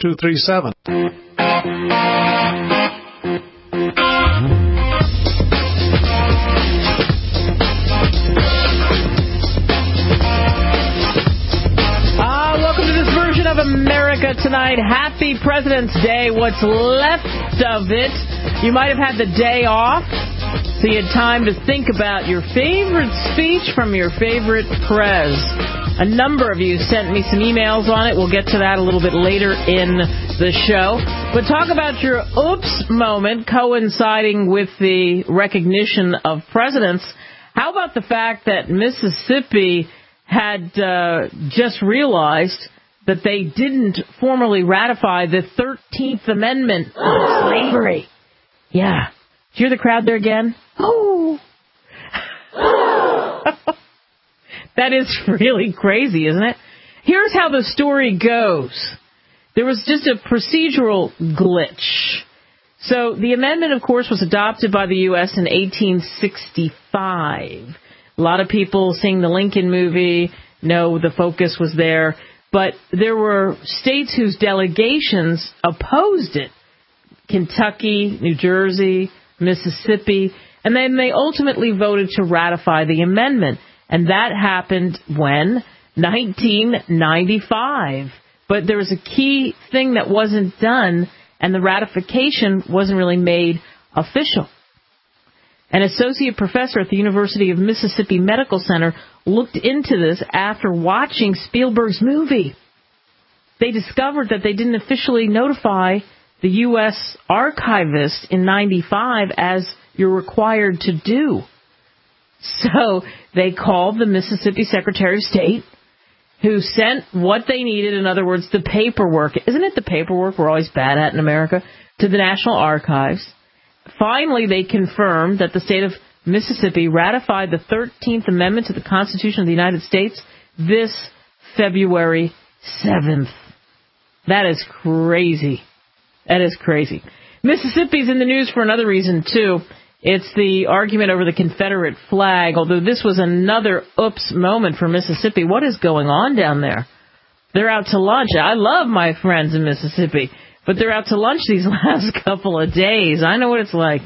1237. Welcome to this version of America Tonight. Happy President's Day. What's left of it. You might have had the day off, so you had time to think about your favorite speech from your favorite prez. A number of you sent me some emails on it. We'll get to that a little bit later in the show. But talk about your oops moment coinciding with the recognition of presidents. How about the fact that Mississippi had just realized that they didn't formally ratify the 13th Amendment of slavery? Yeah. Did you hear the crowd there again? Oh. That is really crazy, isn't it? Here's how the story goes. There was just a procedural glitch. So the amendment, of course, was adopted by the U.S. in 1865. A lot of people seeing the Lincoln movie know the focus was there. But there were states whose delegations opposed it. Kentucky, New Jersey, Mississippi. And then they ultimately voted to ratify the amendment. And that happened when? 1995. But there was a key thing that wasn't done, and the ratification wasn't really made official. An associate professor at the University of Mississippi Medical Center looked into this after watching Spielberg's movie. They discovered that they didn't officially notify the U.S. archivist in 95 as you're required to do. So they called the Mississippi Secretary of State, who sent what they needed, in other words, the paperwork. Isn't it the paperwork we're always bad at in America? To the National Archives. Finally, they confirmed that the state of Mississippi ratified the 13th Amendment to the Constitution of the United States this February 7th. That is crazy. That is crazy. Mississippi's in the news for another reason, too. It's the argument over the Confederate flag, although this was another oops moment for Mississippi. What is going on down there? They're out to lunch. I love my friends in Mississippi, but they're out to lunch these last couple of days. I know what it's like.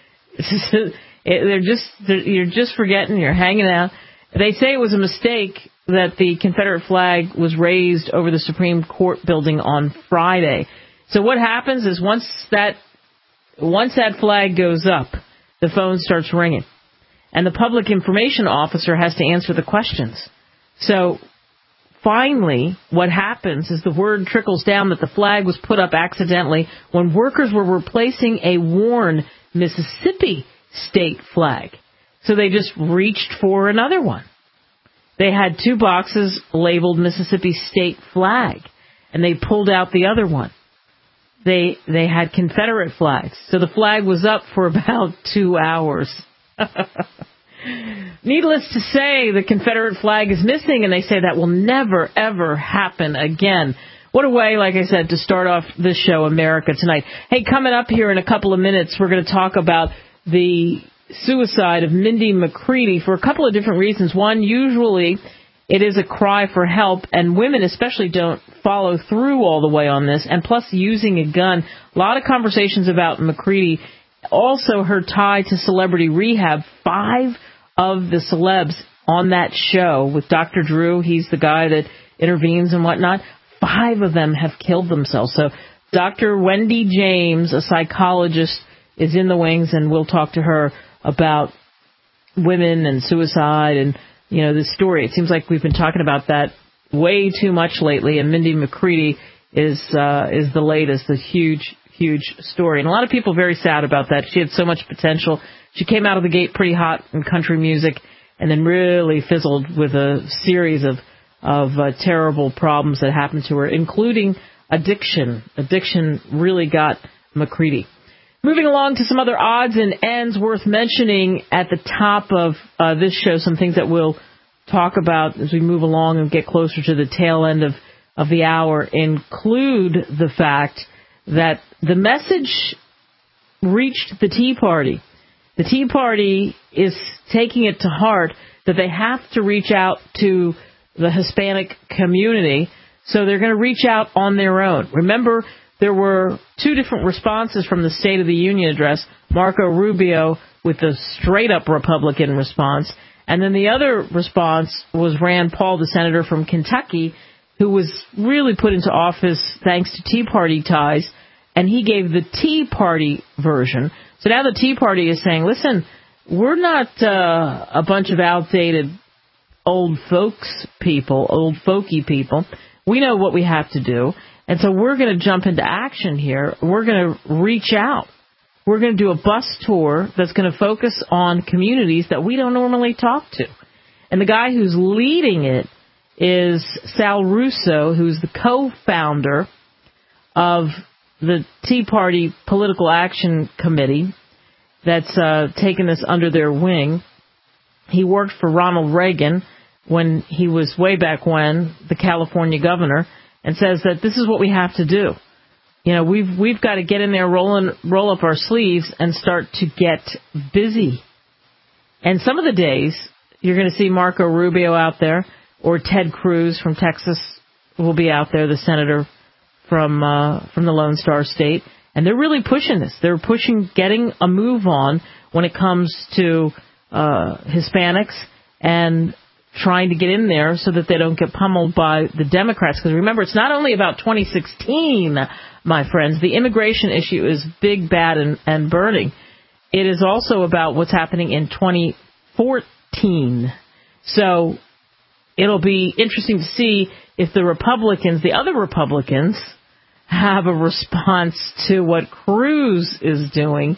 You're just forgetting, you're hanging out. They say it was a mistake that the Confederate flag was raised over the Supreme Court building on Friday. So what happens is once that flag goes up, the phone starts ringing, and the public information officer has to answer the questions. So finally, what happens is the word trickles down that the flag was put up accidentally when workers were replacing a worn Mississippi state flag. So they just reached for another one. They had two boxes labeled Mississippi state flag, and they pulled out the other one. They had Confederate flags. So the flag was up for about 2 hours. Needless to say, the Confederate flag is missing, and they say that will never, ever happen again. What a way, like I said, to start off this show, America Tonight. Hey, coming up here in a couple of minutes, we're going to talk about the suicide of Mindy McCready for a couple of different reasons. One, usually it is a cry for help, and women especially don't follow through all the way on this, and plus using a gun. A lot of conversations about McCready. Also her tie to Celebrity Rehab. 5 of the celebs on that show with Dr. Drew, he's the guy that intervenes and whatnot, 5 of them have killed themselves. So Dr. Wendy James, a psychologist, is in the wings, and we'll talk to her about women and suicide and, you know, this story. It seems like we've been talking about that way too much lately, and Mindy McCready is the latest, a huge, huge story. And a lot of people very sad about that. She had so much potential. She came out of the gate pretty hot in country music and then really fizzled with a series of terrible problems that happened to her, including addiction. Addiction really got McCready. Moving along to some other odds and ends worth mentioning at the top of this show, some things that we'll talk about as we move along and get closer to the tail end of the hour include the fact that the message reached the Tea Party. The Tea Party is taking it to heart that they have to reach out to the Hispanic community. So they're going to reach out on their own. Remember, there were two different responses from the State of the Union address. Marco Rubio with the straight-up Republican response. And then the other response was Rand Paul, the senator from Kentucky, who was really put into office thanks to Tea Party ties. And he gave the Tea Party version. So now the Tea Party is saying, listen, we're not a bunch of outdated old folky people. We know what we have to do. And so we're going to jump into action here. We're going to reach out. We're going to do a bus tour that's going to focus on communities that we don't normally talk to. And the guy who's leading it is Sal Russo, who's the co-founder of the Tea Party Political Action Committee that's taken this under their wing. He worked for Ronald Reagan when he was way back when the California governor, and says that this is what we have to do. You know, we've got to get in there, roll up our sleeves, and start to get busy. And some of the days you're going to see Marco Rubio out there, or Ted Cruz from Texas will be out there, the senator from the Lone Star State, and they're really pushing this. They're pushing getting a move on when it comes to Hispanics and trying to get in there so that they don't get pummeled by the Democrats. Because remember, it's not only about 2016, my friends. The immigration issue is big, bad, and burning. It is also about what's happening in 2014. So it'll be interesting to see if the other Republicans, have a response to what Cruz is doing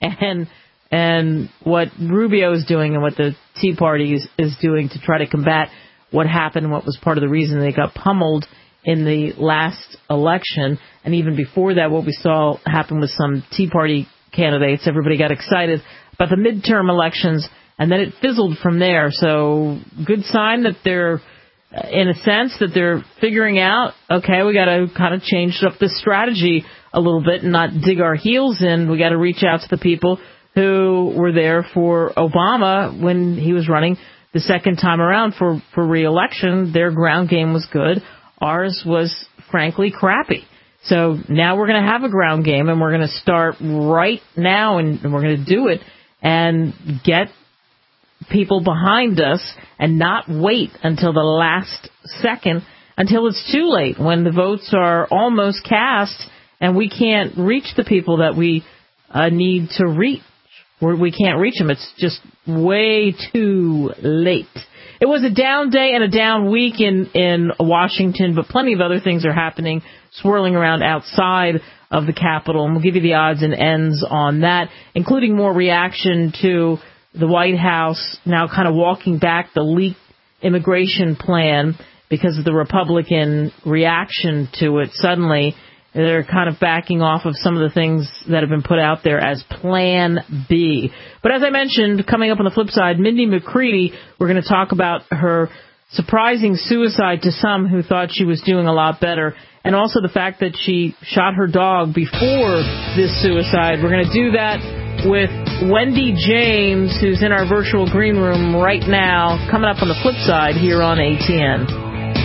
and what Rubio is doing and what the Tea Party is doing to try to combat what happened and what was part of the reason they got pummeled in the last election. And even before that, what we saw happen with some Tea Party candidates. Everybody got excited about the midterm elections, and then it fizzled from there. So good sign that they're, in a sense, that they're figuring out, okay, we got to kind of change up the strategy a little bit and not dig our heels in. We got to reach out to the people who were there for Obama when he was running the second time around for re-election. Their ground game was good. Ours was, frankly, crappy. So now we're going to have a ground game, and we're going to start right now, and we're going to do it and get people behind us and not wait until the last second, until it's too late, when the votes are almost cast and we can't reach the people that we need to reach. We can't reach them. It's just way too late. It was a down day and a down week in Washington, but plenty of other things are happening, swirling around outside of the Capitol, and we'll give you the odds and ends on that, including more reaction to the White House now kind of walking back the leaked immigration plan because of the Republican reaction to it. Suddenly, they're kind of backing off of some of the things that have been put out there as Plan B. But as I mentioned, coming up on the flip side, Mindy McCready, we're going to talk about her surprising suicide to some who thought she was doing a lot better, and also the fact that she shot her dog before this suicide. We're going to do that with Wendy James, who's in our virtual green room right now, coming up on the flip side here on ATN.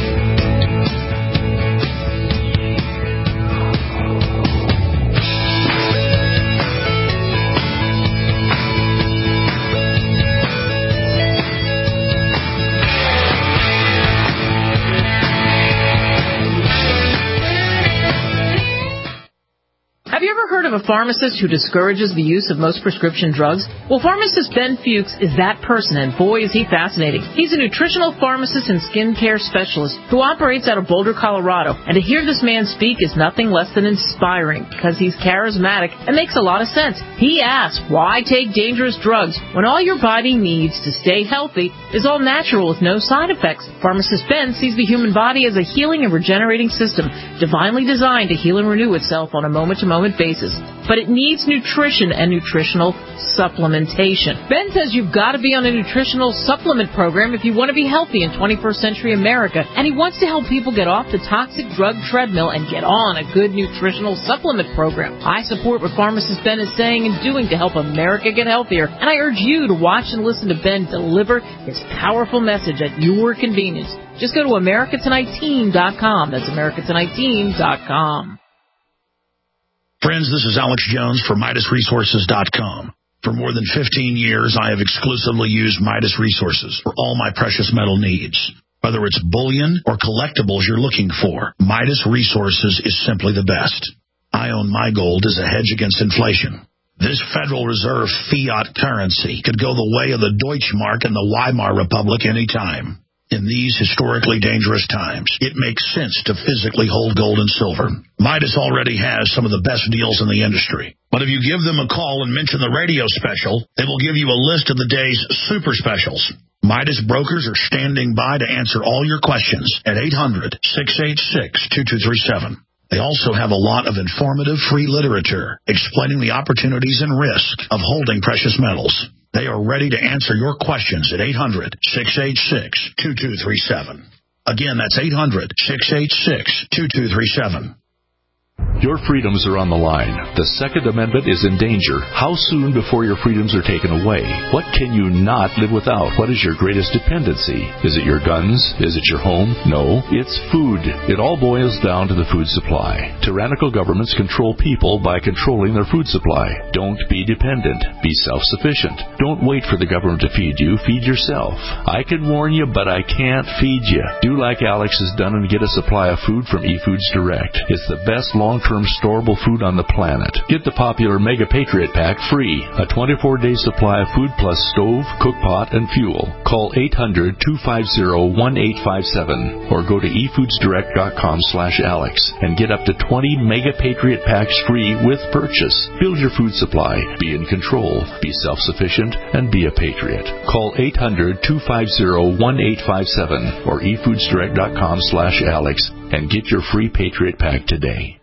Of a pharmacist who discourages the use of most prescription drugs? Well, pharmacist Ben Fuchs is that person, and boy, is he fascinating. He's a nutritional pharmacist and skincare specialist who operates out of Boulder, Colorado. And to hear this man speak is nothing less than inspiring, because he's charismatic and makes a lot of sense. He asks, why take dangerous drugs when all your body needs to stay healthy is all natural with no side effects? Pharmacist Ben sees the human body as a healing and regenerating system, divinely designed to heal and renew itself on a moment-to-moment moment basis, but it needs nutrition and nutritional supplementation. Ben says you've got to be on a nutritional supplement program if you want to be healthy in 21st century America, and he wants to help people get off the toxic drug treadmill and get on a good nutritional supplement program. I support what pharmacist Ben is saying and doing to help America get healthier, and I urge you to watch and listen to Ben deliver his powerful message at your convenience. Just go to AmericaTonightTeam.com. That's AmericaTonightTeam.com. Friends, this is Alex Jones for MidasResources.com. For more than 15 years, I have exclusively used Midas Resources for all my precious metal needs. Whether it's bullion or collectibles you're looking for, Midas Resources is simply the best. I own my gold as a hedge against inflation. This Federal Reserve fiat currency could go the way of the Deutschmark and the Weimar Republic any time. In these historically dangerous times, it makes sense to physically hold gold and silver. Midas already has some of the best deals in the industry. But if you give them a call and mention the radio special, they will give you a list of the day's super specials. Midas brokers are standing by to answer all your questions at 800-686-2237. They also have a lot of informative free literature explaining the opportunities and risks of holding precious metals. They are ready to answer your questions at 800-686-2237. Again, that's 800-686-2237. Your freedoms are on the line. The Second Amendment is in danger. How soon before your freedoms are taken away? What can you not live without? What is your greatest dependency? Is it your guns? Is it your home? No, it's food. It all boils down to the food supply. Tyrannical governments control people by controlling their food supply. Don't be dependent. Be self-sufficient. Don't wait for the government to feed you. Feed yourself. I can warn you, but I can't feed you. Do like Alex has done and get a supply of food from eFoods Direct. It's the best long-term storable food on the planet. Get the popular Mega Patriot Pack free. A 24-day supply of food plus stove, cook pot, and fuel. Call 800-250-1857 or go to efoodsdirect.com/Alex and get up to 20 Mega Patriot Packs free with purchase. Build your food supply. Be in control. Be self-sufficient and be a patriot. Call 800-250-1857 or efoodsdirect.com/Alex and get your free Patriot Pack today.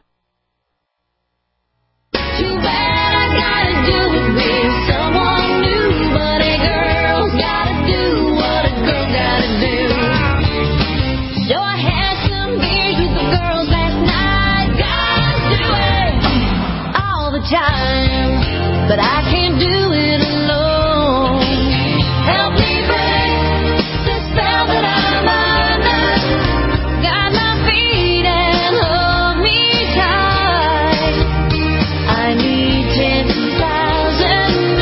Too bad I gotta do it with someone new, but a girl's gotta do what a girl gotta do. So I had some beers with the girls last night, gotta do it all the time, but I can't do it alone. Help me break the spell that I'm under. Got my feet and hold me tight. I need 10,000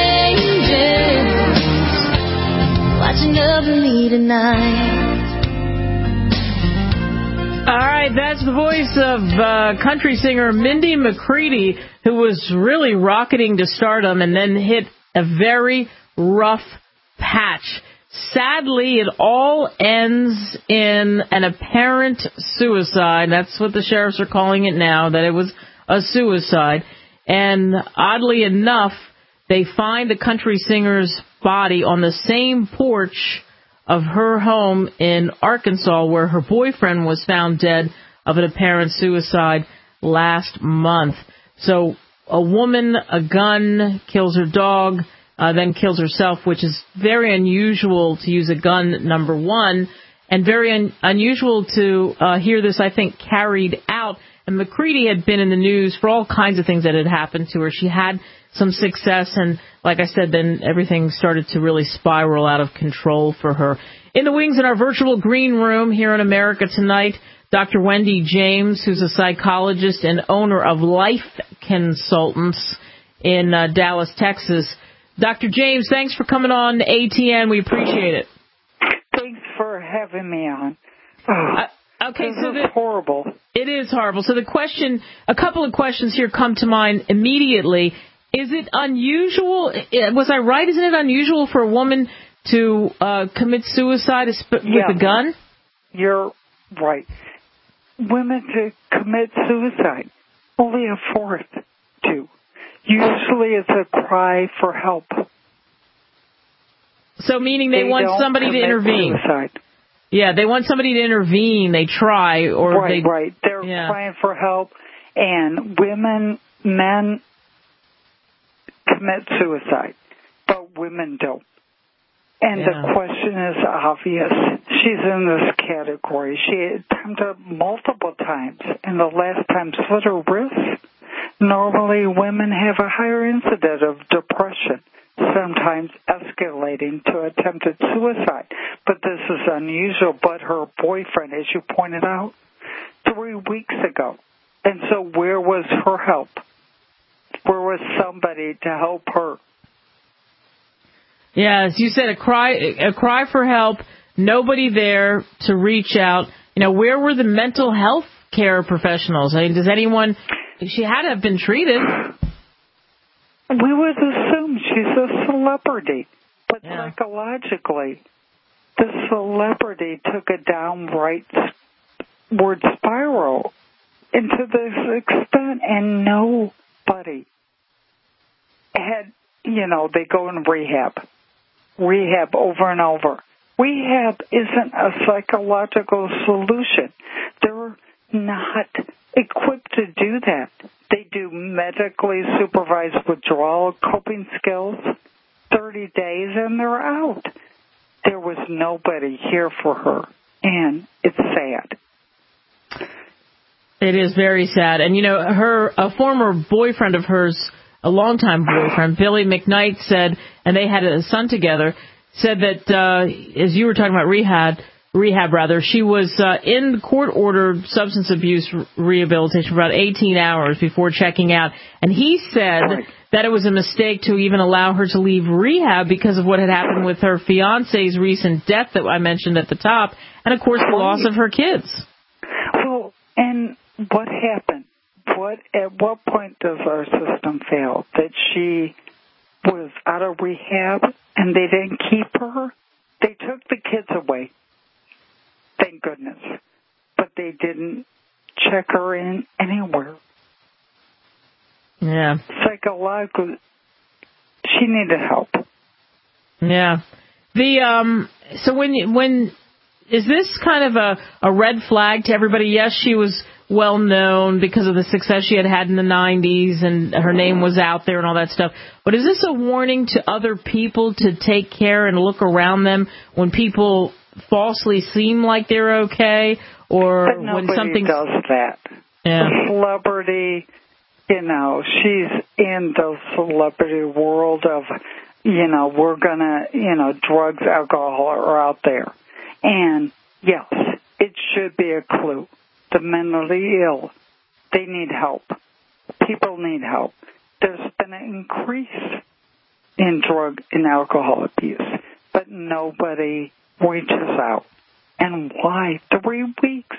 angels watching over me tonight. All right, that's the voice of country singer Mindy McCready, who was really rocketing to stardom and then hit a very rough patch. Sadly, it all ends in an apparent suicide. That's what the sheriffs are calling it now, that it was a suicide. And oddly enough, they find the country singer's body on the same porch of her home in Arkansas, where her boyfriend was found dead of an apparent suicide last month. So a woman, a gun, kills her dog, then kills herself, which is very unusual to use a gun, number one, and very unusual to hear this, I think, carried out. And McCready had been in the news for all kinds of things that had happened to her. She had some success, and like I said, then everything started to really spiral out of control for her. In the wings in our virtual green room here in America Tonight, Dr. Wendy James, who's a psychologist and owner of Life Consultants in Dallas, Texas. Dr. James, thanks for coming on ATN. We appreciate it. Thanks for having me on. Okay, so it's horrible. It is horrible. So the question, a couple of questions here come to mind immediately. Is it unusual? Was I right? Isn't it unusual for a woman to commit suicide with a gun? You're right. Women to commit suicide, only a fourth do. Usually it's a cry for help. So meaning they want somebody to intervene. Suicide. Yeah, they want somebody to intervene. They try, or right. They're crying for help, And men commit suicide, but women don't. And the question is obvious. She's in this category. She attempted multiple times, and the last time slit her wrist. Normally, women have a higher incidence of depression, sometimes escalating to attempted suicide. But this is unusual. But her boyfriend, as you pointed out, 3 weeks ago. And so where was her help? Where was somebody to help her? Yeah, as you said, a cry for help, nobody there to reach out. You know, where were the mental health care professionals? I mean, does anyone, she had to have been treated. We would assume she's a celebrity, but psychologically, the celebrity took a downward spiral into this extent, and nobody had, they go in rehab over and over. Rehab isn't a psychological solution. They're not equipped to do that. They do medically supervised withdrawal, coping skills, 30 days, and they're out. There was nobody here for her, and it's sad. It is very sad. And, a former boyfriend of hers, a longtime boyfriend, Billy McKnight, said, and they had a son together, said that, as you were talking about rehab, she was in court-ordered substance abuse rehabilitation for about 18 hours before checking out. And he said that it was a mistake to even allow her to leave rehab because of what had happened with her fiancé's recent death that I mentioned at the top, and, of course, the loss of her kids. Well, and what happened? At what point does our system fail? That she was out of rehab and they didn't keep her? They took the kids away. Thank goodness. But they didn't check her in anywhere. Yeah. Psychologically, she needed help. Yeah. So when is this kind of a red flag to everybody? Yes, she was well known because of the success she had in the 90s and her name was out there and all that stuff. But is this a warning to other people to take care and look around them when people falsely seem like they're okay, or when something does that? Yeah. The celebrity, she's in the celebrity world of, we're gonna, drugs, alcohol are out there. And yes, it should be a clue. The mentally ill, they need help. People need help. There's been an increase in drug and alcohol abuse, but nobody reaches out. And why? 3 weeks.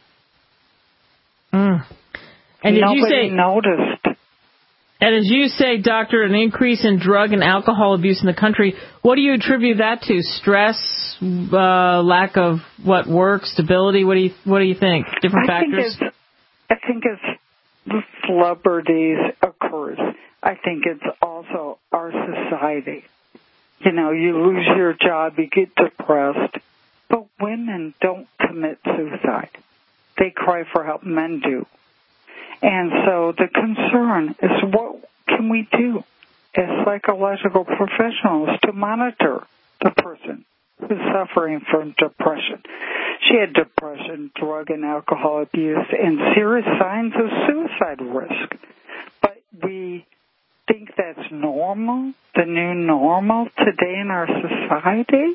And nobody noticed. And as you say, Doctor, an increase in drug and alcohol abuse in the country, what do you attribute that to? Stress, lack of work, stability? What do you think? Different factors? I think it's the celebrities occurs. I think it's also our society. You lose your job, you get depressed, but women don't commit suicide. They cry for help. Men do. And so the concern is, what can we do as psychological professionals to monitor the person who's suffering from depression? She had depression, drug and alcohol abuse, and serious signs of suicide risk. But we think that's normal, the new normal today in our society?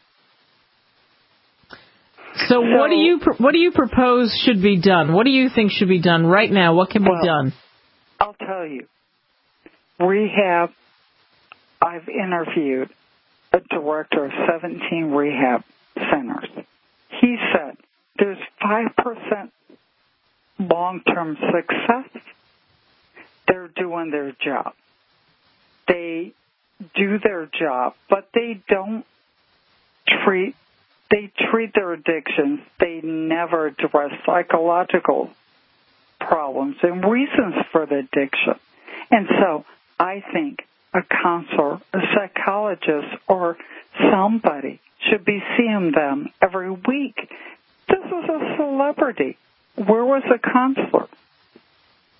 So what do you propose should be done? What do you think should be done right now? What can be done? I'll tell you. Rehab, I've interviewed a director of 17 rehab centers. He said there's 5% long-term success. They're doing their job. They do their job, but they don't treat their addictions. They never address psychological problems and reasons for the addiction. And so I think a counselor, a psychologist, or somebody should be seeing them every week. This is a celebrity. Where was a counselor?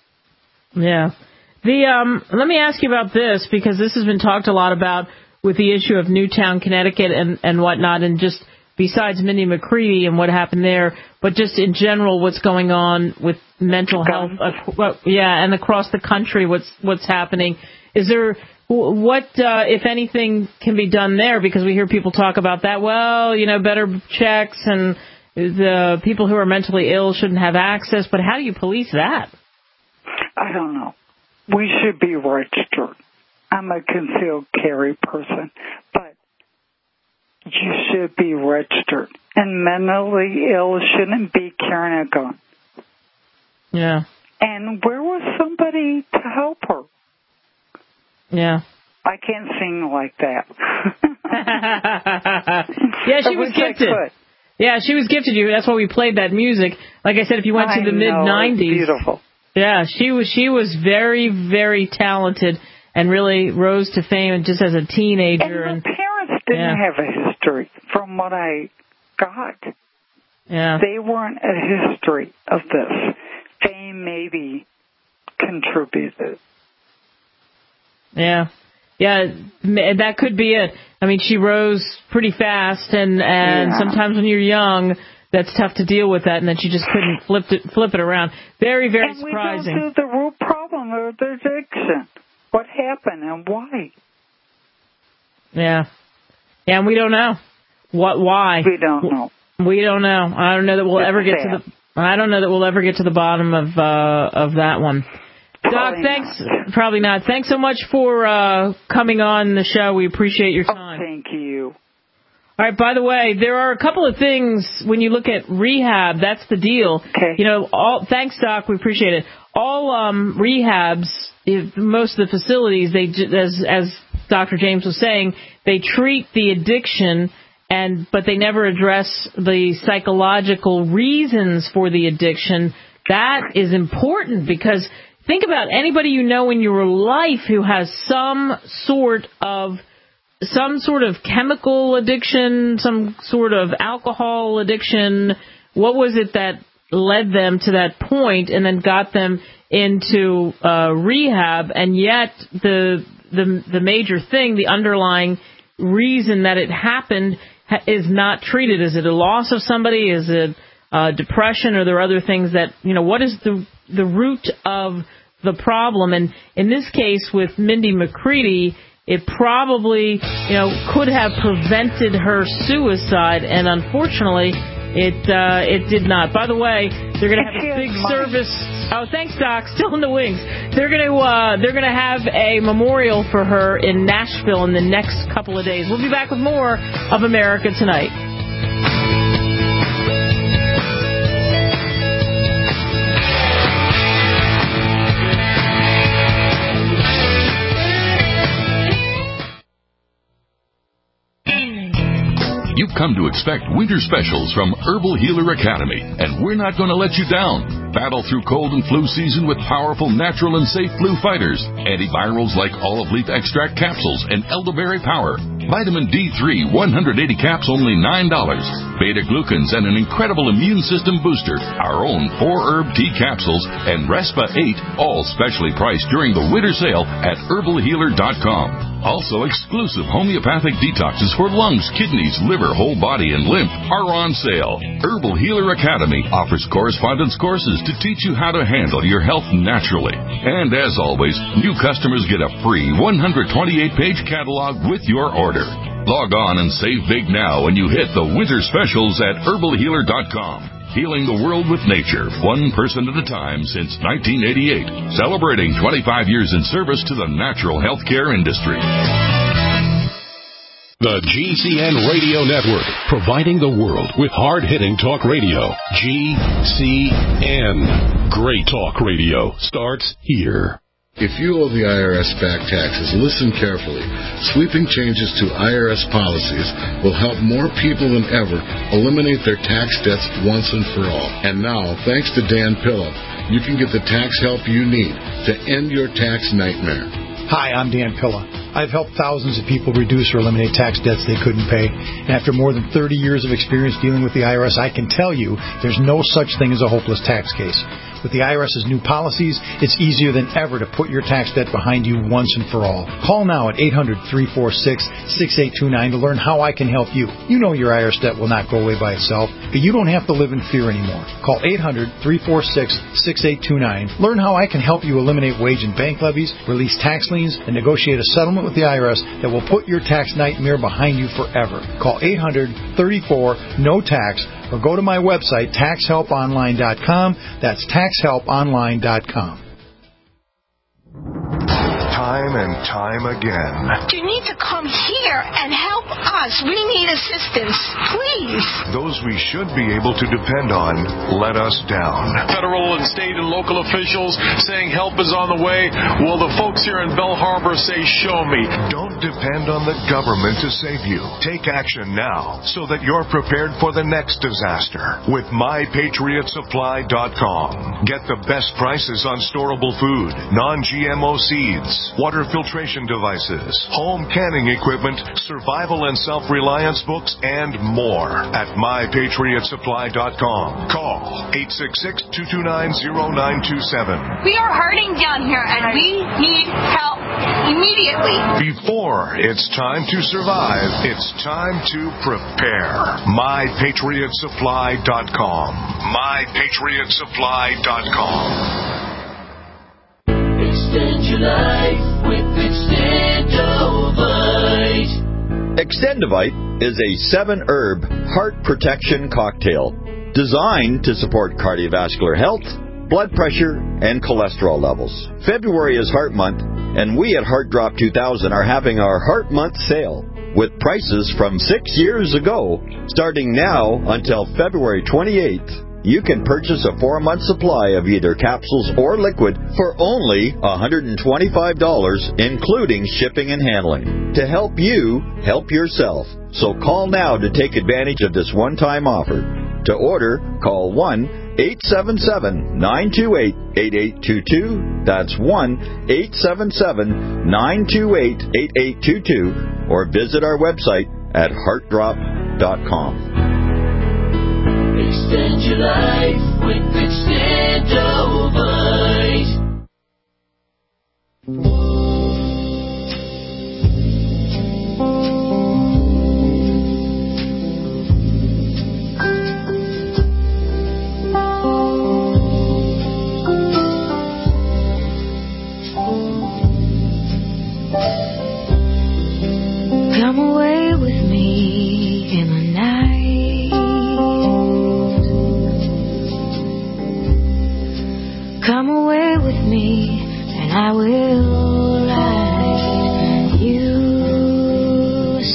Yeah. Let me ask you about this, because this has been talked a lot about with the issue of Newtown, Connecticut and whatnot, and just besides Mindy McCready and what happened there, but just in general what's going on with mental health, and across the country what's happening. Is there, what, if anything, can be done there? Because we hear people talk about that, better checks and the people who are mentally ill shouldn't have access, but how do you police that? I don't know. We should be registered. I'm a concealed carry person, but you should be registered. And mentally ill shouldn't be carrying a gun. Yeah. And where was somebody to help her? Yeah. I can't sing like that. Yeah, she was gifted. Yeah, she was gifted. That's why we played that music. Like I said, if you went to the mid-'90s. Beautiful. Yeah, she was very, very talented and really rose to fame just as a teenager. And her parents didn't have a history, from what I got. Yeah. They weren't a history of this. Fame maybe contributed. Yeah. Yeah, that could be it. I mean, she rose pretty fast, and sometimes when you're young, that's tough to deal with that, and then she just couldn't flip it around. Very, very surprising. And we don't do the root problem of the addiction. What happened and why? Yeah. Yeah, and we don't know. Why? We don't know. We don't know. I don't know that we'll ever get to the. I don't know that we'll ever get to the bottom of that one. Doc, thanks. Probably not. Thanks so much for coming on the show. We appreciate your time. Oh, thank you. All right, by the way, there are a couple of things when you look at rehab. That's the deal. Okay. Thanks, Doc. We appreciate it. All rehabs, most of the facilities, as Dr. James was saying, they treat the addiction, but they never address the psychological reasons for the addiction. That is important, because think about anybody you know in your life who has some sort of chemical addiction, some sort of alcohol addiction. What was it that led them to that point and then got them into rehab? And yet the major thing, the underlying reason that it happened, is not treated. Is it a loss of somebody? Is it depression? Or there are other things that, what is the root of the problem? And in this case with Mindy McCready, it probably, could have prevented her suicide, and unfortunately, it did not. By the way, they're going to have a big service. Oh, thanks, Doc. Still in the wings. They're going to have a memorial for her in Nashville in the next couple of days. We'll be back with more of America Tonight. You've come to expect winter specials from Herbal Healer Academy, and we're not going to let you down. Battle through cold and flu season with powerful, natural, and safe flu fighters. Antivirals like olive leaf extract capsules and elderberry power. Vitamin D3, 180 caps, only $9. Beta-glucans and an incredible immune system booster. Our own 4-herb tea capsules and Respa 8, all specially priced during the winter sale at herbalhealer.com. Also, exclusive homeopathic detoxes for lungs, kidneys, liver, whole body, and lymph are on sale. Herbal Healer Academy offers correspondence courses to teach you how to handle your health naturally. And as always, new customers get a free 128-page catalog with your order. Log on and save big now when you hit the winter specials at herbalhealer.com. Healing the world with nature, one person at a time since 1988. Celebrating 25 years in service to the natural healthcare industry. The GCN Radio Network, providing the world with hard-hitting talk radio. GCN. Great talk radio starts here. If you owe the IRS back taxes, listen carefully. Sweeping changes to IRS policies will help more people than ever eliminate their tax debts once and for all. And now, thanks to Dan Pilla, you can get the tax help you need to end your tax nightmare. Hi, I'm Dan Pilla. I've helped thousands of people reduce or eliminate tax debts they couldn't pay. And after more than 30 years of experience dealing with the IRS, I can tell you there's no such thing as a hopeless tax case. With the IRS's new policies, it's easier than ever to put your tax debt behind you once and for all. Call now at 800-346-6829 to learn how I can help you. You know your IRS debt will not go away by itself, but you don't have to live in fear anymore. Call 800-346-6829. Learn how I can help you eliminate wage and bank levies, release tax liens, and negotiate a settlement with the IRS that will put your tax nightmare behind you forever. Call 800-34-NO-TAX or go to my website, taxhelponline.com. That's taxhelponline.com. Time and time again. You need to come here and help us. We need assistance, please. Those we should be able to depend on let us down. Federal and state and local officials saying help is on the way. Well, the folks here in Belle Harbor say, show me. Don't depend on the government to save you. Take action now so that you're prepared for the next disaster with MyPatriotSupply.com. Get the best prices on storable food, non-GMO seeds, water filtration devices, home canning equipment, survival and self-reliance books, and more at MyPatriotSupply.com. Call 866-229-0927. We are hurting down here, and we need help immediately. Before it's time to survive, it's time to prepare. MyPatriotSupply.com. MyPatriotSupply.com. Extend your life with Extendovite. Extendovite is a 7-herb heart protection cocktail designed to support cardiovascular health, blood pressure, and cholesterol levels. February is Heart Month, and we at Heart Drop 2000 are having our Heart Month sale with prices from 6 years ago, starting now until February 28th. You can purchase a 4-month supply of either capsules or liquid for only $125, including shipping and handling, to help you help yourself. So call now to take advantage of this one-time offer. To order, call 1-877-928-8822. That's 1-877-928-8822. Or visit our website at heartdrop.com. Extend your life with Extendovite. Come away with me in the night. Come away with me, and I will write you a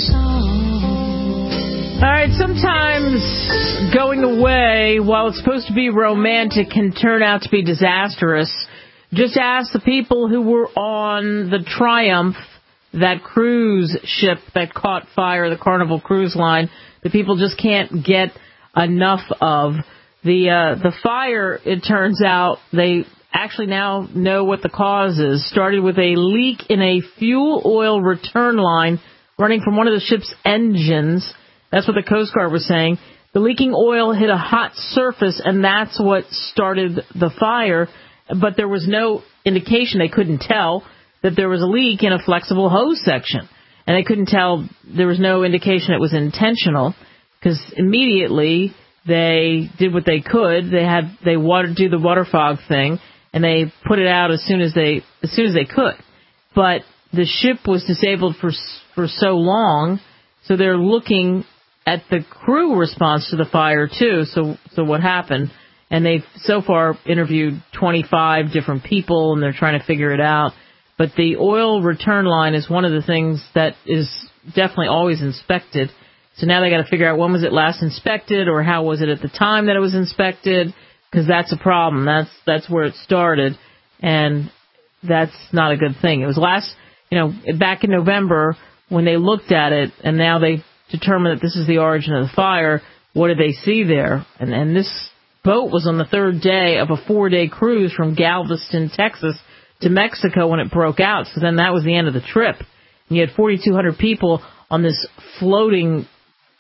song. All right, sometimes going away, while it's supposed to be romantic, can turn out to be disastrous. Just ask the people who were on the Triumph, that cruise ship that caught fire, the Carnival Cruise Line. The people just can't get enough of. The fire, it turns out, they actually now know what the cause is. Started with a leak in a fuel oil return line running from one of the ship's engines. That's what the Coast Guard was saying. The leaking oil hit a hot surface, and that's what started the fire. But there was no indication, they couldn't tell, that there was a leak in a flexible hose section. And they couldn't tell, there was no indication it was intentional, because immediately they did what they could. They do the water fog thing, and they put it out as soon as they could. But the ship was disabled for so long, so they're looking at the crew response to the fire too. So what happened? And they've so far interviewed 25 different people, and they're trying to figure it out. But the oil return line is one of the things that is definitely always inspected. So now they got to figure out when was it last inspected, or how was it at the time that it was inspected, because that's a problem. That's where it started, and that's not a good thing. It was back in November when they looked at it, and now they determined that this is the origin of the fire. What did they see there? And this boat was on the third day of a 4-day cruise from Galveston, Texas, to Mexico when it broke out. So then that was the end of the trip. And you had 4,200 people on this floating,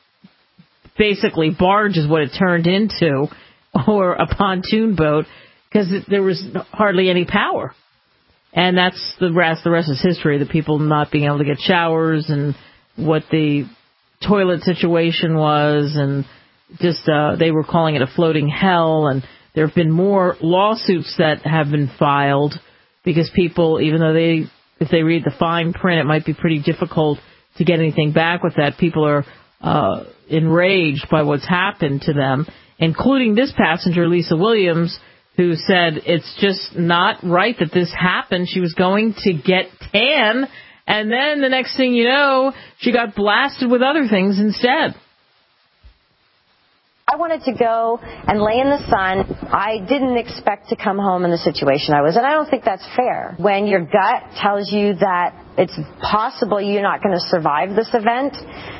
basically barge is what it turned into, or a pontoon boat, because there was hardly any power. And that's the rest is history, the people not being able to get showers and what the toilet situation was, and just they were calling it a floating hell. And there have been more lawsuits that have been filed because people, even though if they read the fine print, it might be pretty difficult to get anything back with that. People are enraged by what's happened to them, including this passenger, Lisa Williams, who said it's just not right that this happened. She was going to get tan, and then the next thing you know, she got blasted with other things instead. I wanted to go and lay in the sun. I didn't expect to come home in the situation I was in. I don't think that's fair. When your gut tells you that it's possible you're not going to survive this event,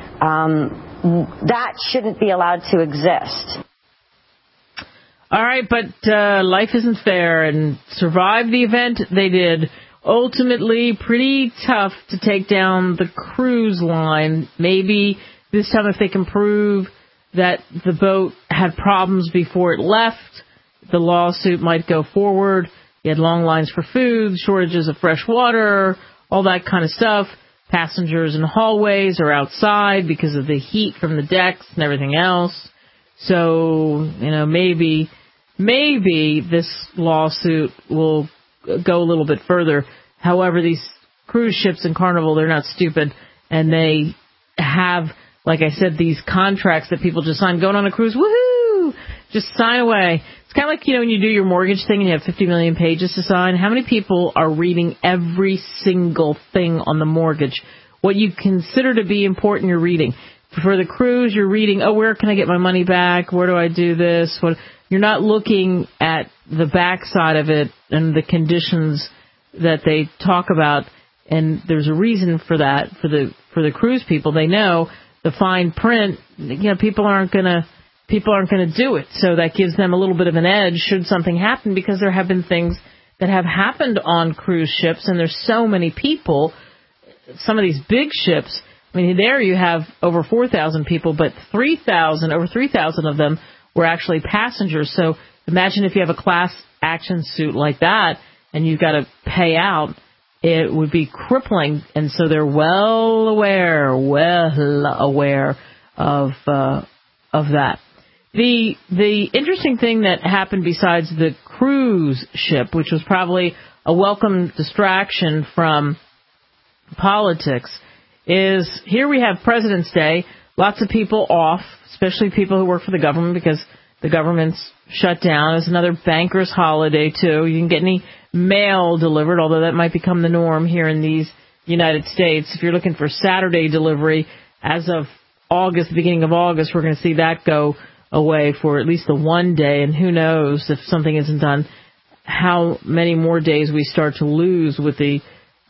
that shouldn't be allowed to exist. All right, but life isn't fair, and survive the event they did. Ultimately, pretty tough to take down the cruise line. Maybe this time if they can prove that the boat had problems before it left, the lawsuit might go forward. You had long lines for food, shortages of fresh water, all that kind of stuff. Passengers in hallways or outside because of the heat from the decks and everything else. So, maybe this lawsuit will go a little bit further. However, these cruise ships and Carnival, they're not stupid, and they have, like I said, these contracts that people just sign. Going on a cruise, woohoo! Just sign away. It's kind of like, when you do your mortgage thing and you have 50 million pages to sign. How many people are reading every single thing on the mortgage? What you consider to be important, you're reading. For the cruise, you're reading, where can I get my money back? Where do I do this? You're not looking at the backside of it and the conditions that they talk about. And there's a reason for that. For the cruise people, they know the fine print. People aren't going to do it. So that gives them a little bit of an edge should something happen, because there have been things that have happened on cruise ships, and there's so many people. Some of these big ships, there you have over 4,000 people, but over 3,000 of them were actually passengers. So imagine if you have a class action suit like that and you've got to pay out, it would be crippling. And so they're well aware of that. The interesting thing that happened besides the cruise ship, which was probably a welcome distraction from politics, is here we have President's Day. Lots of people off, especially people who work for the government, because the government's shut down. It's another banker's holiday, too. You can get any mail delivered, although that might become the norm here in these United States. If you're looking for Saturday delivery, as of August, the beginning of August, we're going to see that go away for at least the one day. And who knows, if something isn't done, how many more days we start to lose with the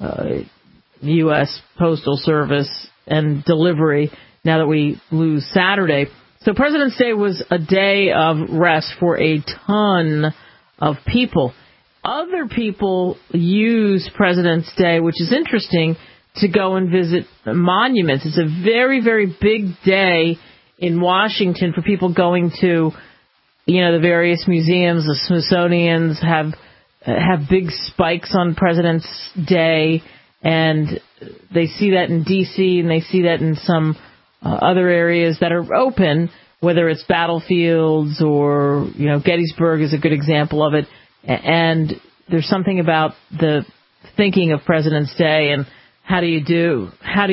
U.S. Postal Service and delivery now that we lose Saturday. So President's Day was a day of rest for a ton of people. Other people use President's Day, which is interesting, to go and visit monuments. It's a very, very big day in Washington for people going to, the various museums. The Smithsonian's have big spikes on President's Day, and they see that in D.C., and they see that in some other areas that are open, whether it's battlefields or, Gettysburg is a good example of it. And there's something about the thinking of President's Day and how do you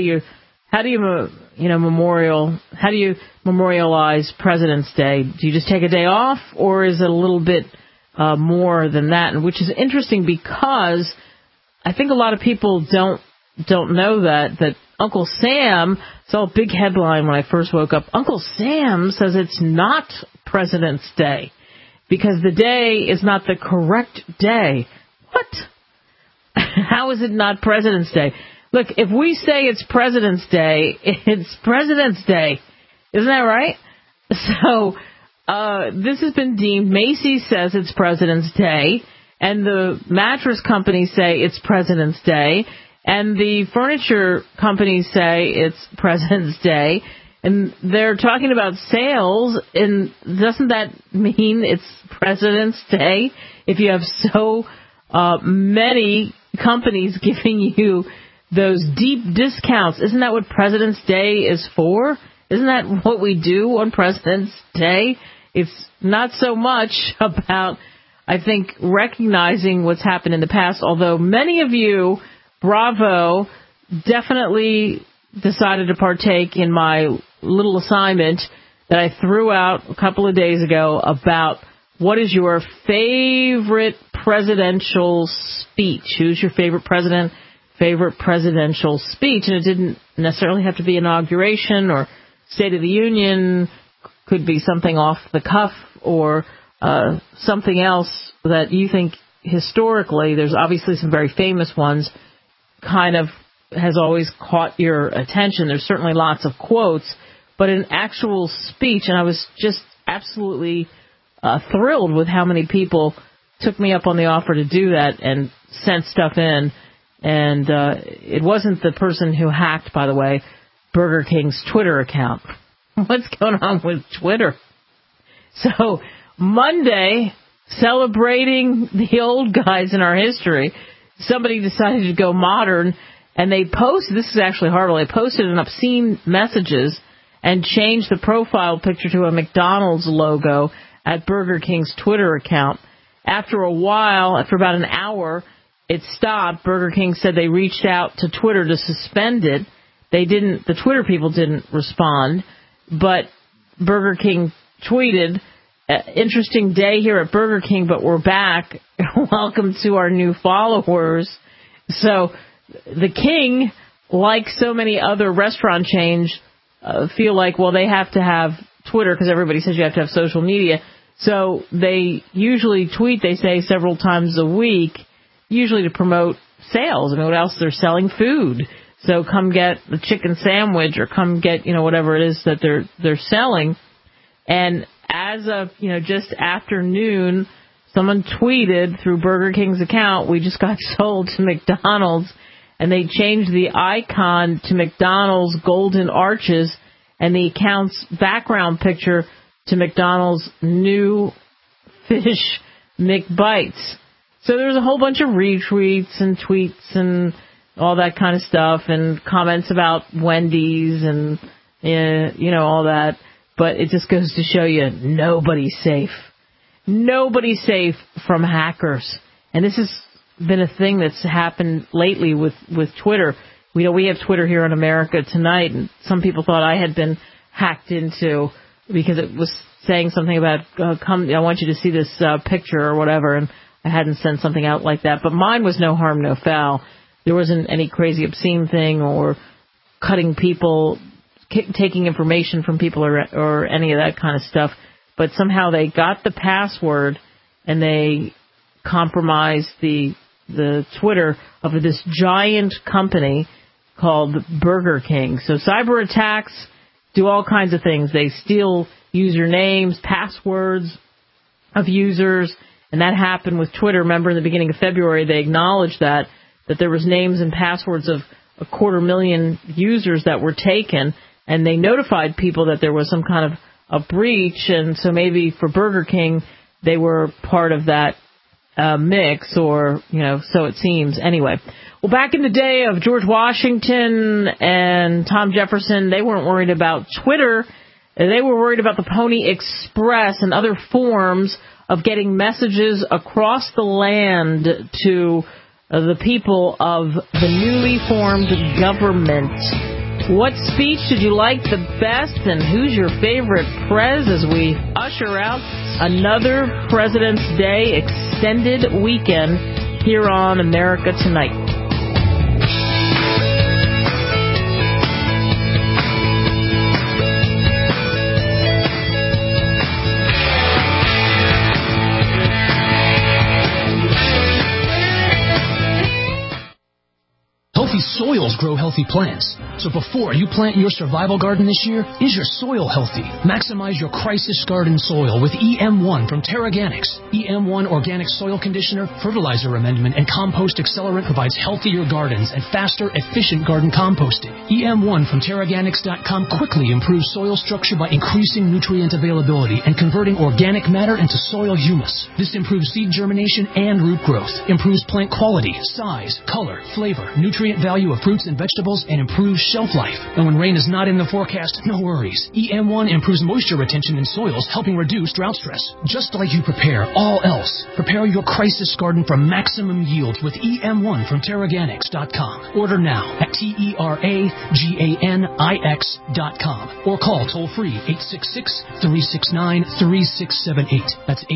memorialize President's Day? Do you just take a day off, or is it a little bit more than that? And which is interesting, because I think a lot of people don't know that Uncle Sam saw a big headline when I first woke up. Uncle Sam says it's not President's Day because the day is not the correct day. What? How is it not President's Day? Look, if we say it's President's Day, it's President's Day. Isn't that right? So this has been deemed, Macy's says it's President's Day, and the mattress companies say it's President's Day, and the furniture companies say it's President's Day. And they're talking about sales, and doesn't that mean it's President's Day? If you have so many companies giving you those deep discounts, isn't that what President's Day is for? Isn't that what we do on President's Day? It's not so much about, I think, recognizing what's happened in the past, although many of you, bravo, definitely decided to partake in my little assignment that I threw out a couple of days ago about what is your favorite presidential speech. Who's your favorite president? Favorite presidential speech. And it didn't necessarily have to be inauguration or State of the Union. Could be something off the cuff or something else that you think historically, there's obviously some very famous ones, kind of has always caught your attention. There's certainly lots of quotes, but an actual speech, and I was just absolutely thrilled with how many people took me up on the offer to do that and sent stuff in. And it wasn't the person who hacked, by the way, Burger King's Twitter account. What's going on with Twitter? So Monday, celebrating the old guys in our history, somebody decided to go modern, and they posted, this is actually horrible, they posted an obscene messages and changed the profile picture to a McDonald's logo at Burger King's Twitter account. After a while, after about an hour, it stopped. Burger King said they reached out to Twitter to suspend it. The Twitter people didn't respond, but Burger King tweeted, interesting day here at Burger King, but we're back. Welcome to our new followers. So the King, like so many other restaurant chains, feel like, well, they have to have Twitter because everybody says you have to have social media. So they usually tweet, they say, several times a week, usually to promote sales. I mean, what else? They're selling food. So come get the chicken sandwich or come get, whatever it is that they're selling. And as of, just after noon, someone tweeted through Burger King's account, we just got sold to McDonald's. And they changed the icon to McDonald's Golden Arches and the account's background picture to McDonald's new Fish McBites. So there was a whole bunch of retweets and tweets and all that kind of stuff and comments about Wendy's and, all that. But it just goes to show you nobody's safe. Nobody's safe from hackers. And this has been a thing that's happened lately with Twitter. We have Twitter here in America tonight, and some people thought I had been hacked into because it was saying something about, I want you to see this picture or whatever, and I hadn't sent something out like that. But mine was no harm, no foul. There wasn't any crazy obscene thing or cutting people, taking information from people or any of that kind of stuff. But somehow they got the password and they compromised the Twitter of this giant company called Burger King. So cyber attacks do all kinds of things. They steal usernames, passwords of users, and that happened with Twitter. Remember, in the beginning of February, they acknowledged that there was names and passwords of 250,000 users that were taken, and they notified people that there was some kind of a breach, and so maybe for Burger King, they were part of that mix, or, so it seems. Anyway, well, back in the day of George Washington and Tom Jefferson, they weren't worried about Twitter. They were worried about the Pony Express and other forms of getting messages across the land to the people of the newly formed government. What speech did you like the best, and who's your favorite prez as we usher out another President's Day extended weekend here on America Tonight? Healthy soils grow healthy plants. So before you plant your survival garden this year, is your soil healthy? Maximize your crisis garden soil with EM1 from Terraganics. EM1 Organic Soil Conditioner, Fertilizer Amendment, and Compost Accelerant provides healthier gardens and faster, efficient garden composting. EM1 from Terraganics.com quickly improves soil structure by increasing nutrient availability and converting organic matter into soil humus. This improves seed germination and root growth, improves plant quality, size, color, flavor, nutrient value of fruits and vegetables, and improves shelf life. And when rain is not in the forecast, no worries. EM1 improves moisture retention in soils, helping reduce drought stress. Just like you prepare all else, prepare your crisis garden for maximum yield with EM1 from Terraganics.com. Order now at TERAGANIX.com or call toll-free 866-369-3678. That's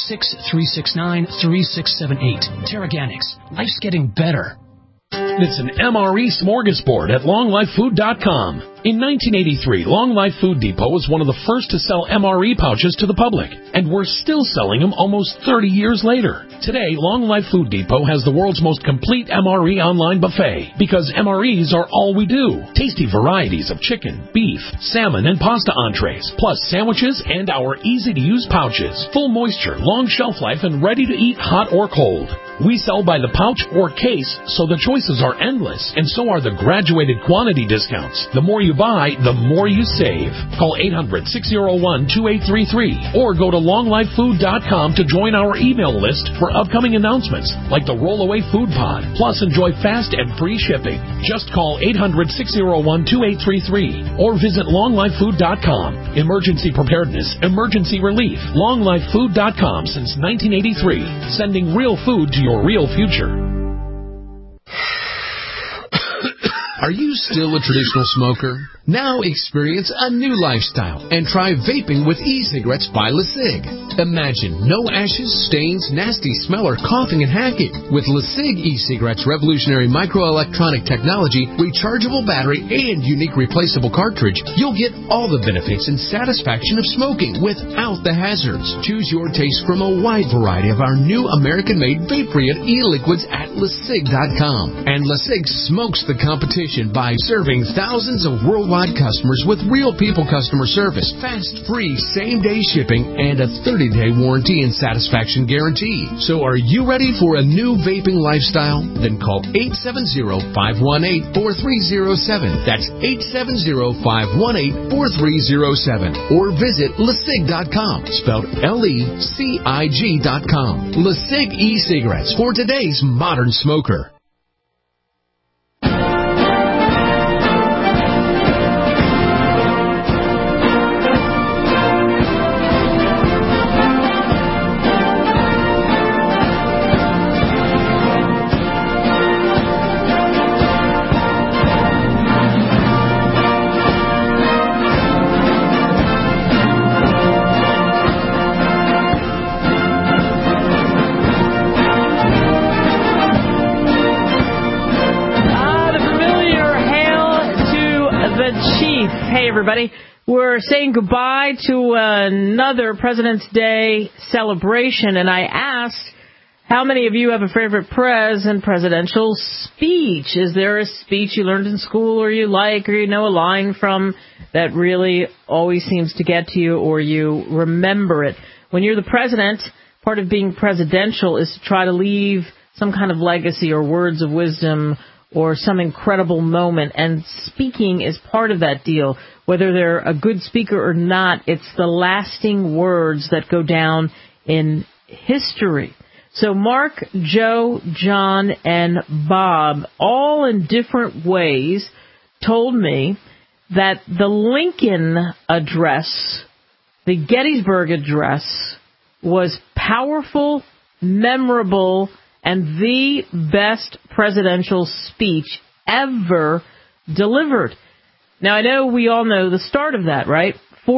866-369-3678. Terraganics. Life's getting better. It's an MRE smorgasbord at LongLifeFood.com. In 1983, Long Life Food Depot was one of the first to sell MRE pouches to the public, and we're still selling them almost 30 years later. Today, Long Life Food Depot has the world's most complete MRE online buffet, because MREs are all we do. Tasty varieties of chicken, beef, salmon, and pasta entrees, plus sandwiches and our easy-to-use pouches. Full moisture, long shelf life, and ready to eat hot or cold. We sell by the pouch or case, so the choices are endless, and so are the graduated quantity discounts. The more you buy, the more you save. Call 800-601-2833 or go to longlifefood.com to join our email list for upcoming announcements like the Rollaway Food Pod. Plus, enjoy fast and free shipping. Just call 800-601-2833 or visit longlifefood.com. Emergency preparedness, emergency relief. Longlifefood.com since 1983, sending real food to your real future. Are you still a traditional smoker? Now experience a new lifestyle and try vaping with e-cigarettes by LeSig. Imagine no ashes, stains, nasty smell, or coughing and hacking. With LeSig e-cigarettes' revolutionary microelectronic technology, rechargeable battery, and unique replaceable cartridge, you'll get all the benefits and satisfaction of smoking without the hazards. Choose your taste from a wide variety of our new American-made vape-free e-liquids at LeSig.com. And LeSig smokes the competition by serving thousands of worldwide customers with real people customer service, fast, free, same-day shipping, and a 30-day warranty and satisfaction guarantee. So are you ready for a new vaping lifestyle? Then call 870-518-4307. That's 870-518-4307. Or visit LeSig.com, spelled LECIG.com. LeSig e-cigarettes for today's modern smoker. Everybody, we're saying goodbye to another President's Day celebration, and I asked how many of you have a favorite presidential speech? Is there a speech you learned in school or you like, or you know a line from that really always seems to get to you, or you remember it? When you're the president, part of being presidential is to try to leave some kind of legacy or words of wisdom or some incredible moment, and speaking is part of that deal. Whether they're a good speaker or not, it's the lasting words that go down in history. So Mark, Joe, John, and Bob, all in different ways, told me that the Lincoln address, the Gettysburg Address, was powerful, memorable, and the best presidential speech ever delivered. Now, I know we all know the start of that, right?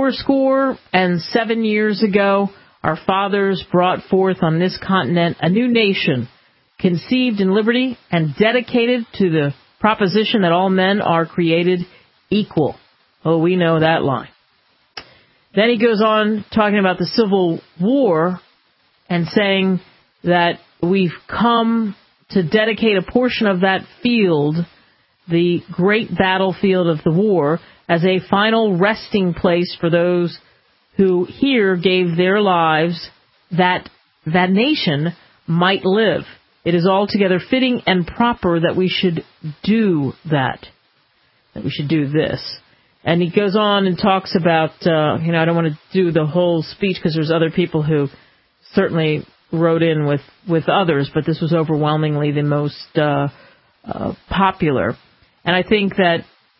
77 years ago, our fathers brought forth on this continent a new nation, conceived in liberty and dedicated to the proposition that all men are created equal. Oh, we know that line. Then he goes on talking about the Civil War and saying that we've come to dedicate a portion of that field the great battlefield of the war as a final resting place for those who here gave their lives that that nation might live. It is altogether fitting and proper that we should do that we should do this. And he goes on and talks about, I don't want to do the whole speech because there's other people who certainly wrote in with others, but this was overwhelmingly the most popular. And I think that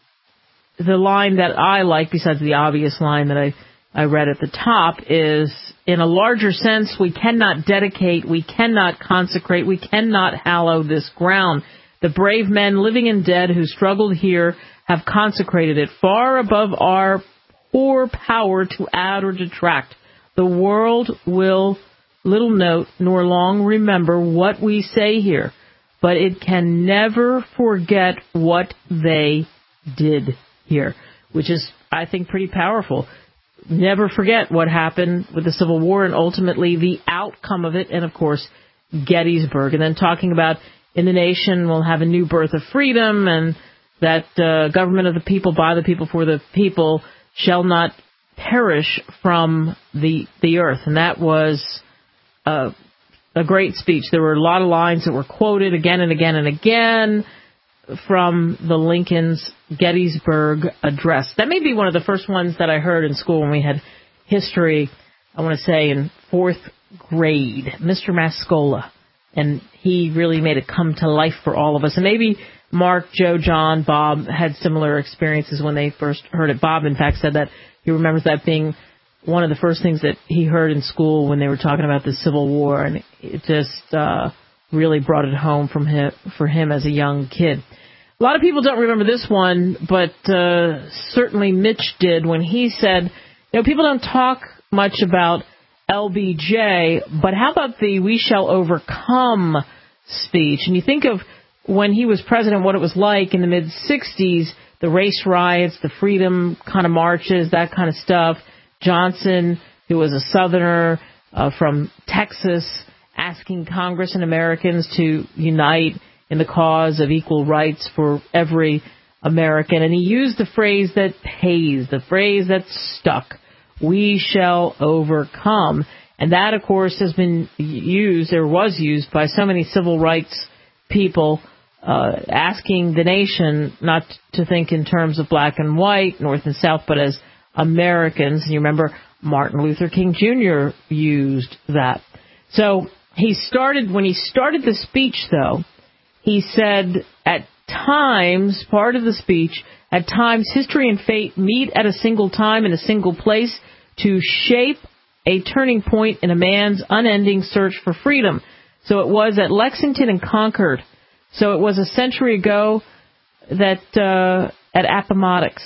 the line that I like, besides the obvious line that I read at the top, is, in a larger sense, we cannot dedicate, we cannot consecrate, we cannot hallow this ground. The brave men, living and dead, who struggled here have consecrated it far above our poor power to add or detract. The world will little note nor long remember what we say here, but it can never forget what they did here, which is, I think, pretty powerful. Never forget what happened with the Civil War and ultimately the outcome of it, and, of course, Gettysburg. And then talking about in the nation we'll have a new birth of freedom, and that government of the people, by the people, for the people, shall not perish from the earth. And that was a great speech. There were a lot of lines that were quoted again and again and again from the Lincoln's Gettysburg Address. That may be one of the first ones that I heard in school when we had history, I want to say in 4th grade, Mr. Mascola. And he really made it come to life for all of us. And maybe Mark, Joe, John, Bob had similar experiences when they first heard it. Bob, in fact, said that he remembers that being one of the first things that he heard in school when they were talking about the Civil War. And it just really brought it home for him as a young kid. A lot of people don't remember this one, but certainly Mitch did when he said, people don't talk much about LBJ, but how about the We Shall Overcome speech? And you think of when he was president, what it was like in the mid-'60s, the race riots, the freedom kind of marches, that kind of stuff. Johnson, who was a Southerner from Texas, asking Congress and Americans to unite in the cause of equal rights for every American. And he used the phrase that pays, the phrase that stuck. We shall overcome. And that, of course, has been used, or was used, by so many civil rights people, asking the nation not to think in terms of black and white, north and south, but as Americans. And you remember Martin Luther King Jr. used that. So when he started the speech, though, he said at times, part of the speech, at times history and fate meet at a single time in a single place to shape a turning point in a man's unending search for freedom. So it was at Lexington and Concord. So it was a century ago that at Appomattox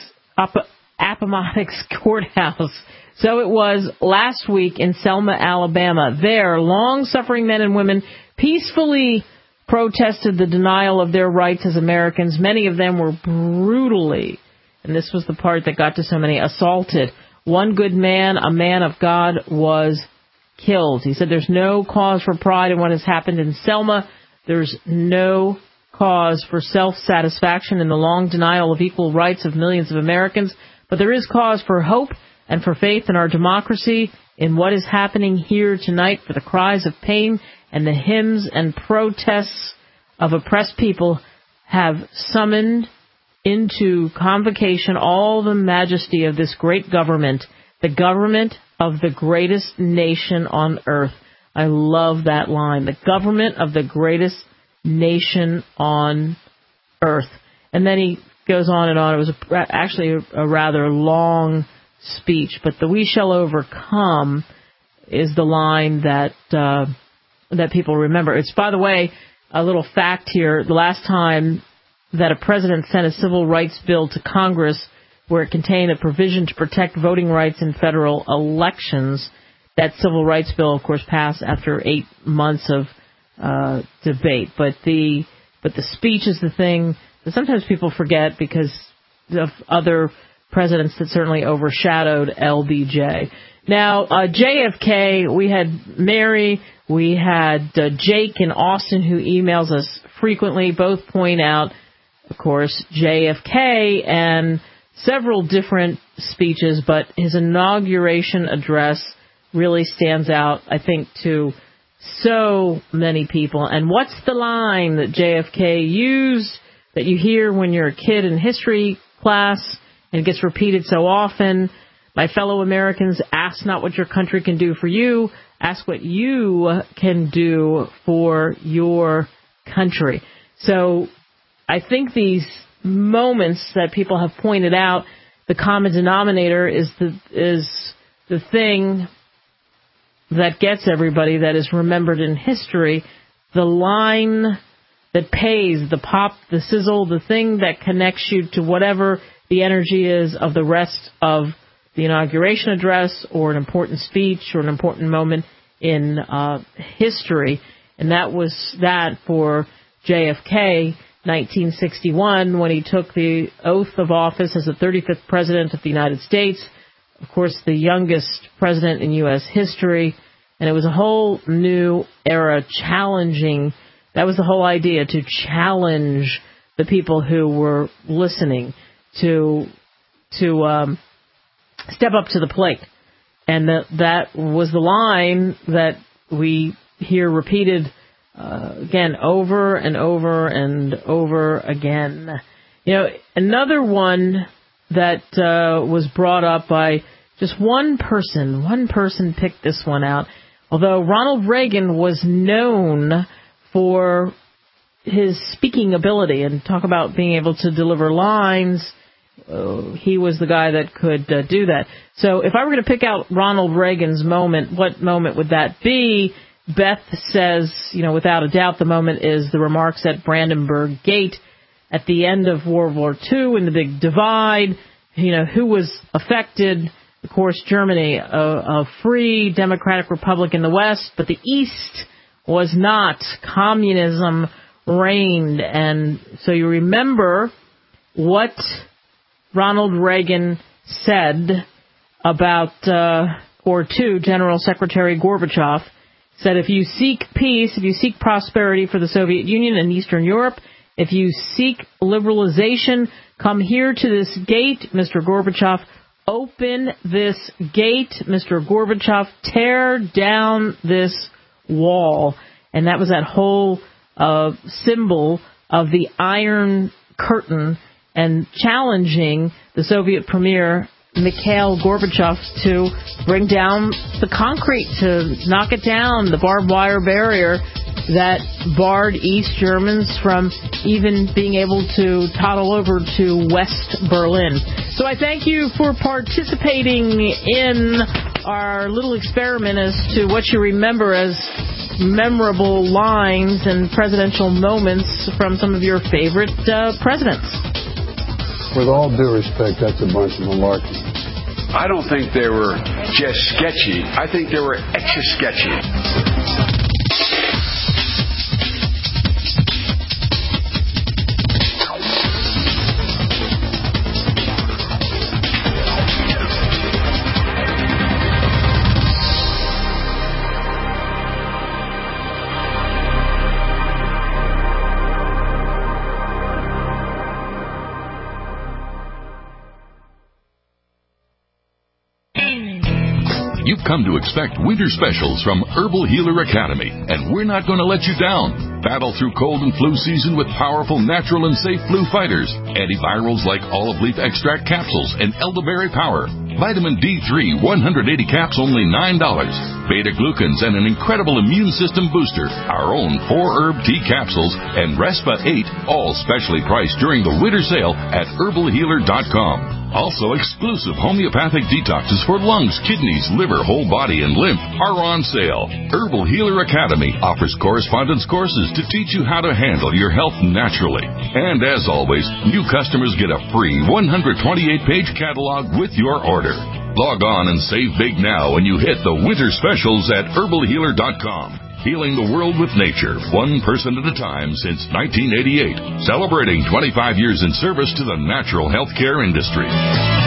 Courthouse. So it was last week in Selma, Alabama. There, long-suffering men and women peacefully protested the denial of their rights as Americans. Many of them were brutally, and this was the part that got to so many, assaulted. One good man, a man of God, was killed. He said there's no cause for pride in what has happened in Selma. There's no cause for self-satisfaction in the long denial of equal rights of millions of Americans. But there is cause for hope and for faith in our democracy, in what is happening here tonight, for the cries of pain and the hymns and protests of oppressed people have summoned into convocation all the majesty of this great government, the government of the greatest nation on earth. I love that line, the government of the greatest nation on earth. And then he goes on and on. It was actually a rather long speech, but the We Shall Overcome is the line that people remember. It's, by the way, a little fact here. The last time that a president sent a civil rights bill to Congress where it contained a provision to protect voting rights in federal elections, that civil rights bill, of course, passed after 8 months of debate. But the speech is the thing that sometimes people forget because of other presidents that certainly overshadowed LBJ. Now, JFK, we had Mary, we had Jake in Austin who emails us frequently. Both point out of course, JFK and several different speeches, but his inauguration address really stands out, I think, to so many people. And what's the line that JFK used that you hear when you're a kid in history class and it gets repeated so often? My fellow Americans, ask not what your country can do for you, ask what you can do for your country. So I think these moments that people have pointed out, the common denominator is the thing that gets everybody, that is remembered in history, the line that pays, the pop, the sizzle, the thing that connects you to whatever the energy is of the rest of the inauguration address or an important speech or an important moment in history. And that was that for JFK, 1961, when he took the oath of office as the 35th President of the United States, of course, the youngest president in U.S. history. And it was a whole new era challenging. That was the whole idea, to challenge the people who were listening to step up to the plate. And that was the line that we hear repeated again over and over and over again. You know, another one that was brought up by just one person picked this one out. Although Ronald Reagan was known for his speaking ability, and talk about being able to deliver lines, he was the guy that could do that. So if I were going to pick out Ronald Reagan's moment, what moment would that be? Beth says, you know, without a doubt, the moment is the remarks at Brandenburg Gate at the end of World War II in the Big Divide. You know, who was affected? Of course, Germany, a free democratic republic in the West, but the East was not. Communism reigned. And so you remember what Ronald Reagan said about, or to General Secretary Gorbachev, said, if you seek peace, if you seek prosperity for the Soviet Union and Eastern Europe, if you seek liberalization, come here to this gate, Mr. Gorbachev. Open this gate, Mr. Gorbachev. Tear down this wall. And that was that whole symbol of the Iron Curtain, and challenging the Soviet Premier Mikhail Gorbachev to bring down the concrete, to knock it down, the barbed wire barrier that barred East Germans from even being able to toddle over to West Berlin. So I thank you for participating in our little experiment as to what you remember as memorable lines and presidential moments from some of your favorite presidents. With all due respect, that's a bunch of malarkey. I don't think they were just sketchy. I think they were extra sketchy. You've come to expect winter specials from Herbal Healer Academy, and we're not going to let you down. Battle through cold and flu season with powerful, natural, and safe flu fighters. Antivirals like olive leaf extract capsules and elderberry power. Vitamin D3, 180 caps, only $9. Beta-glucans and an incredible immune system booster. Our own 4-herb tea capsules and Respa 8, all specially priced during the winter sale at herbalhealer.com. Also, exclusive homeopathic detoxes for lungs, kidneys, liver, whole body, and lymph are on sale. Herbal Healer Academy offers correspondence courses to teach you how to handle your health naturally. And as always, new customers get a free 128-page catalog with your order. Log on and save big now when you hit the winter specials at herbalhealer.com. Healing the world with nature, one person at a time since 1988. Celebrating 25 years in service to the natural healthcare industry.